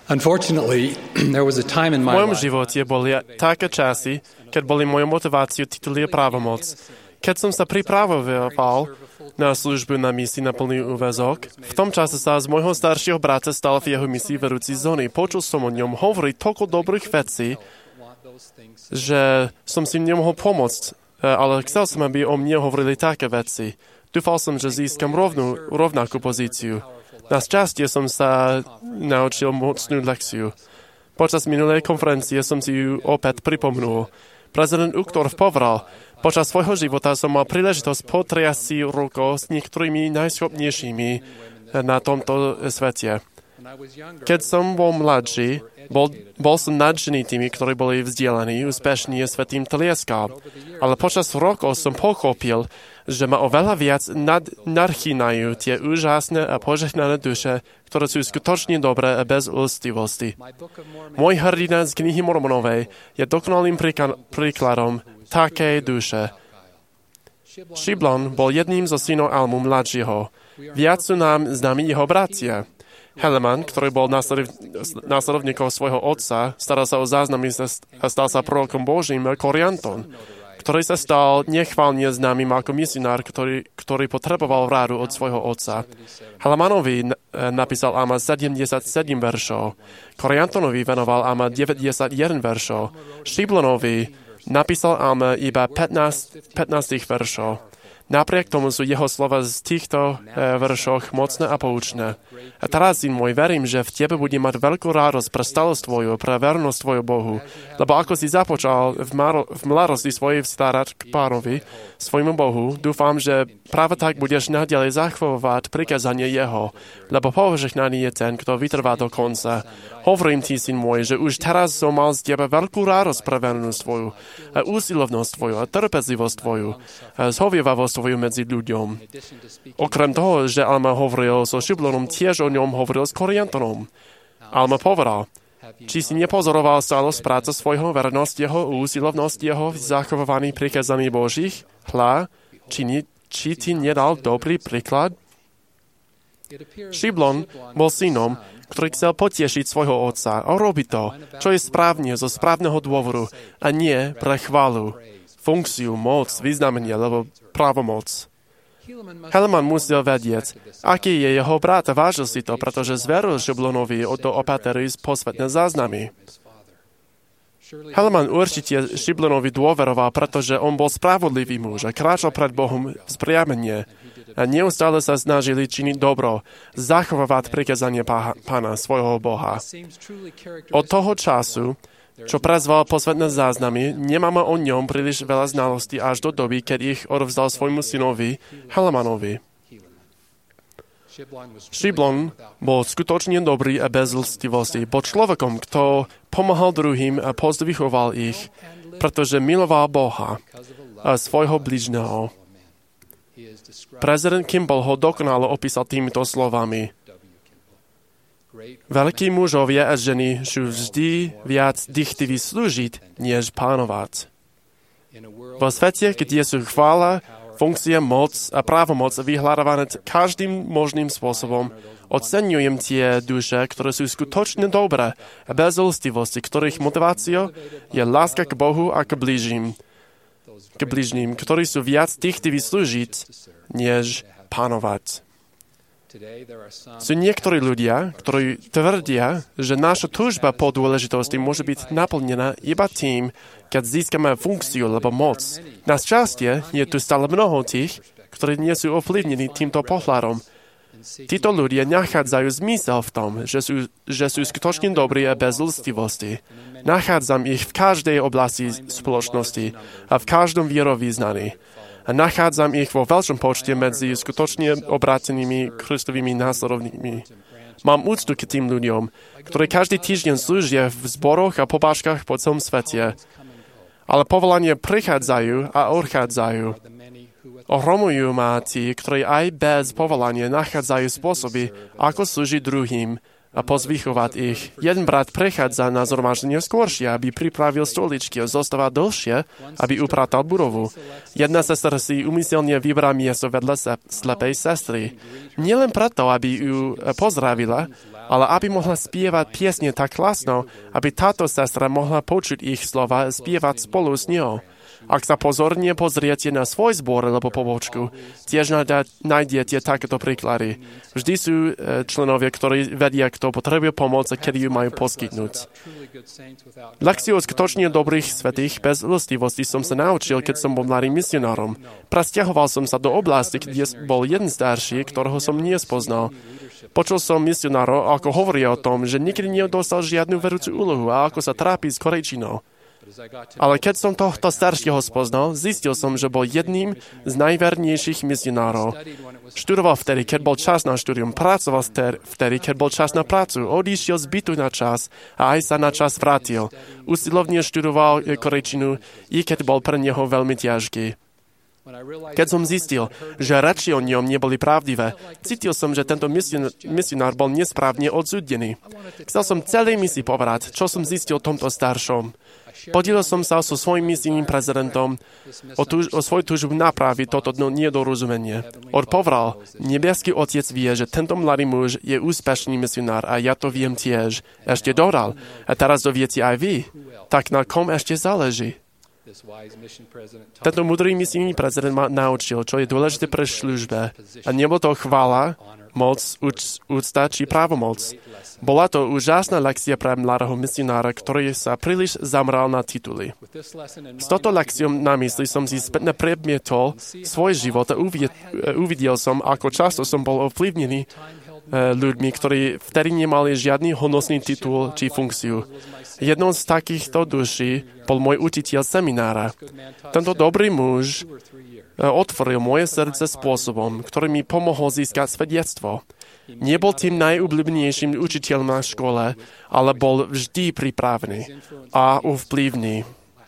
Unfortunately, there was a time in V my mojom life živote boli také časy, keď boli mojou motiváciou tituly a právomoc. Keď som sa pripravoval na službu na misii na plný úväzok, v tom čase sa z môjho staršieho brata stal v jeho misii vedúci zóny. Počul som o ňom hovoriť toľko dobrých vecí, že som si nemohol pomôcť, ale chcel som, aby o mne hovorili také veci. Dúfal som, že získam rovnakú pozíciu. Na šťastie som sa naučil mocnú lekciu. Počas minulej konferencie som si ju opäť pripomnul. Prezident Uchtdorf povedal, počas svojho života som mal príležitosť potriasť si rukou s niektorými najschopnejšími na tomto svete. Keď som bol mladší, bol som nadšený tými, ktorí boli vzdelaní, úspešní a svetým tlieskal. Ale počas rokov som pochopil, že ma oveľa viac nadchýnajú tie úžasné a požehnané duše, ktoré sú skutočne dobré a bez úctivosti. Môj hrdina z knihy Mormonovej je dokonalým príkladom takej duše. Šiblon bol jedným zo synov Almu mladšieho. Viac sú nám známi jeho bratia. Helaman, ktorý bol následovníkom svojho otca, staral sa o záznamy a stal sa prorokom Božím, Korianton, ktorý sa stal nechválne známym ako misionár, ktorý potreboval rádu od svojho otca. Helamanovi napísal Ama 77 veršov, Koriantonovi venoval Ama 91 veršov, Šiblonovi napísal Ama iba 15 veršov. Napriek tomu sú jeho slova z týchto veršoch mocné a poučné. A teraz, syn môj, verím, že v tebe bude mať veľkú radosť pre stalosť tvoju, pre vernosť tvoju Bohu. Lebo ako si započal v mladosti svojej starať k Pánovi, svojmu Bohu, dúfam, že práve tak budeš naďalej zachovávať prikázanie jeho. Lebo požehnaný je ten, kto vytrvá do konca. Hovorím ti, syn môj, že už teraz som mal z teba veľkú radosť pre vernosť tvoju, a úsilovnosť tvoju, a trpezlivosť tvoju, a zhovievavosť tvoju medzi ľuďom. Okrem toho, že Alma hovoril so Šiblonom, tiež o ňom hovoril s Koriantonom. Alma povedal, či si nepozoroval stalosť práce svojho, vernosť jeho, úsilovnosť jeho v zachovávaní prikázaní Božích? Hľa, či ti nedal dobrý príklad? Šiblon bol synom, ktorý chcel potešiť svojho otca a robiť to, čo je správne zo správneho dôvodu a nie pre chválu, funkciu, moc, významenie alebo právomoc. Helaman musel vedieť, aký je jeho brat a vážil si to, pretože zveril Šiblonovi do opatery posvetné záznamy. Helaman určite Šiblonovi dôveroval, pretože on bol spravodlivý muž a kráčal pred Bohom vzpriamene a neustále sa snažili činiť dobro, zachovávať prikázanie Pána, svojho Boha. Od toho času, čo prezval posvetné záznamy, nemáme o ňom príliš veľa znalostí až do doby, keď ich odovzdal svojmu synovi Helamanovi. Šiblon bol skutočne dobrý a bez lstivosti. Bol človekom, kto pomáhal druhým a pozdvihoval ich, pretože miloval Boha a svojho bližného. Prezident Kimball ho dokonalo opísal týmito slovami. Veľkí mužovia a ženy sú vždy viac dychtiví slúžiť, než pánovať. Vo svete, kde sú chvála, funkcia, moc a právomoc vyhľadávané každým možným spôsobom, oceňujem tie duše, ktoré sú skutočne dobré a bez úctivosti, ktorých motiváciou je láska k Bohu a k bližným, ktorí sú viac dychtiví slúžiť, než pánovať. Sú niektorí ľudia, ktorí tvrdia, že naša túžba po dôležitosti môže byť naplnená iba tým, keď získame funkciu alebo moc. Na šťastie je tu stále mnoho tých, ktorí nie sú ovplyvnení týmto pohľadom. Títo ľudia nachádzajú zmysel v tom, že sú skutočne dobrí a bez lstivosti. Nachádzam ich v každej oblasti spoločnosti a v každom vierovýznaní. A nachádzam ich vo veľkom počte medzi skutočne obrátenými Kristovými následovníkmi. Mám úctu k tým ľuďom, ktorí každý týždeň slúžia v zboroch a pobáškach po celom svete. Ale povolania prichádzajú a odchádzajú. Ohromujú ma tí, ktorí aj bez povolania nachádzajú spôsoby, ako slúžiť druhým a pozvychovať ich. Jeden brat prechádza na zhromaždenie skôršie, aby pripravil stoličky a zostáva dlhšie, aby upratal budovu. Jedna sestra si umyselne vybrá miesto vedľa slepej sestry. Nielen preto, aby ju pozdravila, ale aby mohla spievať piesne tak hlasno, aby táto sestra mohla počuť ich slova a spievať spolu s ňou. Ak sa pozorne pozriete na svoj zbor alebo pobočku, tiež nájdete takéto príklady. Vždy sú členovia, ktorí vedia, kto potrebuje pomoc a kedy ju majú poskytnúť. Lekciu o skutočne dobrých svätých bez ľstivosti som sa naučil, keď som bol mladým misionárom. Presťahoval som sa do oblasti, kde bol jeden starší, ktorého som nespoznal. Počul som misionárov, ako hovoria o tom, že nikdy nedostal žiadnu vedúcu úlohu a ako sa trápi s korejčinou. Ale keď som tohto staršieho spoznal, zistil som, že bol jedným z najvernejších misionárov. Študoval vtedy, keď bol čas na štúdium, pracoval vtedy, keď bol čas na prácu, odišiel z bytu na čas a aj sa na čas vrátil. Usilovne študoval korejčinu, i keď bol pre neho veľmi ťažký. Keď som zistil, že reči o ňom neboli pravdivé, cítil som, že tento misionár bol nesprávne odsúdený. Chcel som celej misii povedať, čo som zistil o tomto staršom. Podielil som sa so svojím misijným prezidentom o svoju túžbu napraviť toto nedorozumenie. Odpovedal, nebeský otec vie, že tento mladý muž je úspešný misionár a ja to viem tiež. Ešte dodal, a teraz to viete aj vy. Tak na kom ešte záleží? Tento múdry misijný prezident ma naučil, čo je dôležité pre službe. A nebol to chvála, moc, úcta či právomoc. Bola to úžasná lekcia pre mladého misionára, ktorý sa príliš zamral na tituly. S touto lekciou na mysli som si spätne predmietol svoj život a uvidel som, ako často som bol ovplyvnený ľuďmi, ktorí vtedy nemali žiadny hodnostný titul či funkciu. Jednou z takýchto duší bol môj učiteľ seminára. Tento dobrý muž otvoril moje srdce spôsobom, ktorý mi pomohol získať svedectvo. Nebol tým najobľúbenejším učiteľom na škole, ale bol vždy pripravený a ovplyvný.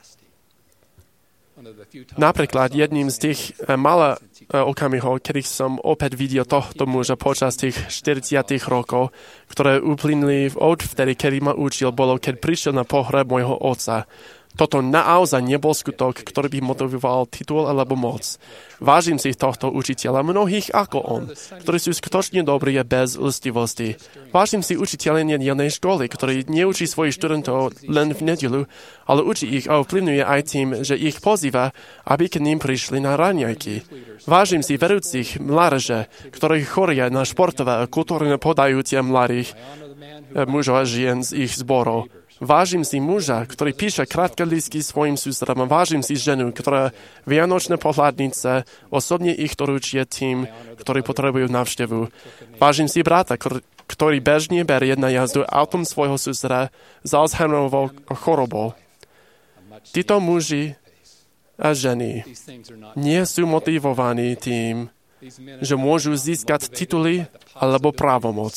Napríklad jedným z tých malých okamihov, kedy som opäť videl tohto muža počas tých 40 rokov, ktoré uplynuli od vtedy, kedy ma učil, bolo, keď prišiel na pohreb môjho otca. Toto naozaj nebol skutok, ktorý by motivoval titul alebo moc. Vážim si tohto učiteľa, mnohých ako on, ktorí sú skutočne dobrí a bez ľstivosti. Vážim si učiteľa nedelnej školy, ktorý neučí svojich študentov len v nedeľu, ale učí ich a ovplyvňuje aj tým, že ich pozýva, aby k ním prišli na raňajky. Vážim si vedúcich mládeže, ktorí choria na športové a kultúrne podajúcie mladých mužov a žien z ich zborov. Vážim si muža, ktorý píše krátke lístky svojim sústredom. Vážim si ženu, ktorá vianočné pohľadnice osobne ich doručuje tým, ktorí potrebujú návštevu. Vážim si brata, ktorý bežne berie na jazdu autom svojho súseda s Alzheimerovou chorobou. Títo muži a ženy nie sú motivovaní tým, že môžu získať tituly alebo právomoc.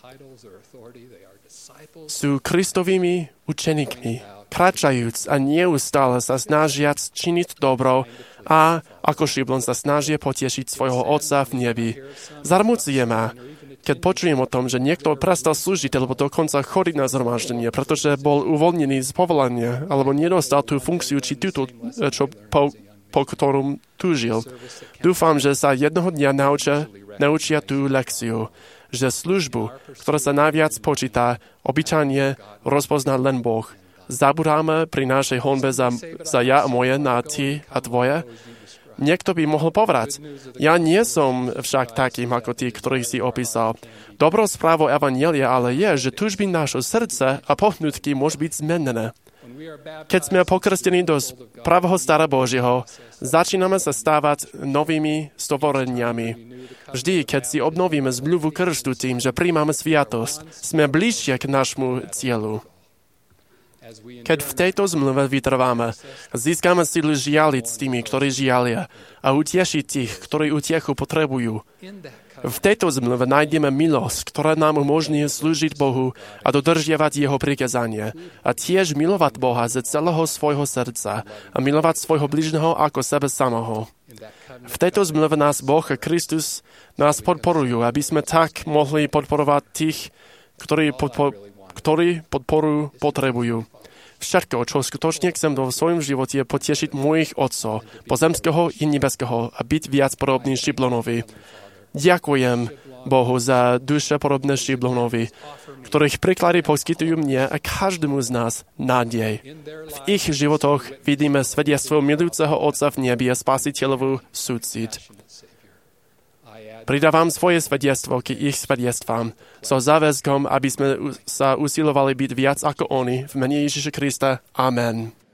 Sú Kristovými učeníkmi, kráčajúc a neustále sa snažiac činiť dobro a ako šiblon sa snažia potešiť svojho Otca v nebi. Zarmucuje ma, keď počujem o tom, že niekto prestal slúžiť alebo dokonca chodiť na zhromaždenie, pretože bol uvoľnený z povolania alebo nedostal tú funkciu či titul, po ktorom túžil. Dúfam, že sa jednoho dňa naučia tú lekciu, že službu, ktorá sa najviac počíta, obyčajne rozpozná len Boh. Zabudáme pri našej honbe za ja a moje na ty a tvoje. Niekto by mohol povedať, ja nie som však takým ako tí, ktorých si opísal. Dobrou správou evanjelia ale je, že túžby nášho srdce a pohnutky môžu byť zmenené. Keď sme pokrstení do pravého stara Božieho, začíname sa stávať novými stvoreniami. Vždy, keď si obnovíme zmluvu krstu tým, že príjmame sviatosť, sme bližšie k nášmu cieľu. Keď v tejto zmluve vytrváme, získame silu žialiť s tými, ktorí žialia a utešiť tých, ktorí utiechu potrebujú. V tejto zmluve nájdeme milosť, ktorá nám umožní slúžiť Bohu a dodržiavať Jeho prikázania a tiež milovať Boha ze celého svojho srdca a milovať svojho bližného ako sebe samého. V tejto zmluve nás Boh a Kristus nás podporujú, aby sme tak mohli podporovať tých, ktorí podporu potrebujú. Všetko, čo skutočne chcem vo svojom živote, je potešiť mojich otcov, pozemského i nebeského, a byť viac podobný Šiblonovi. Ďakujem Bohu za duše podobné Šiblonovi, ktorých príklady poskytujú mne a každému z nás nádej. V ich životoch vidíme svedectvo milujúceho Otca v nebi a spasiteľovú súcit. Pridávam svoje svedectvo k ich svedectvám so záväzkom, aby sme sa usilovali byť viac ako oni. V mene Ježiša Krista. Amen.